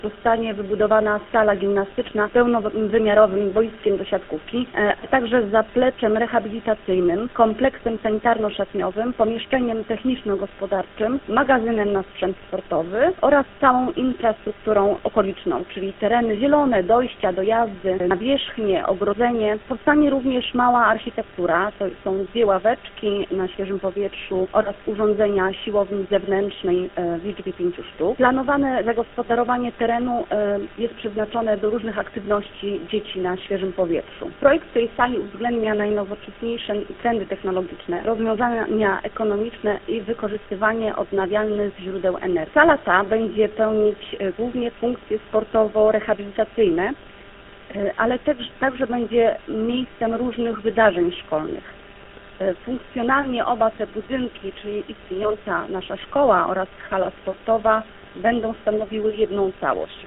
Zostanie wybudowana sala gimnastyczna z pełnowymiarowym boiskiem do siatkówki, a także z zapleczem rehabilitacyjnym, kompleksem sanitarno-szatniowym, pomieszczeniem techniczno-gospodarczym, magazynem na sprzęt sportowy oraz całą infrastrukturą okoliczną, czyli tereny zielone, dojścia, dojazdy, nawierzchnie, ogrodzenie. Powstanie również mała architektura, to są 2 ławeczki na świeżym powietrzu oraz urządzenia siłowni zewnętrznej w liczbie 5 sztuk. Planowane zagospodarowanie terenu jest przeznaczone do różnych aktywności dzieci na świeżym powietrzu. Projekt tej sali uwzględnia najnowocześniejsze trendy technologiczne, rozwiązania ekonomiczne i wykorzystywanie odnawialnych źródeł energii. Sala ta będzie pełnić głównie funkcje sportowo-rehabilitacyjne, ale także będzie miejscem różnych wydarzeń szkolnych. Funkcjonalnie oba te budynki, czyli istniejąca nasza szkoła oraz hala sportowa, będą stanowiły jedną całość.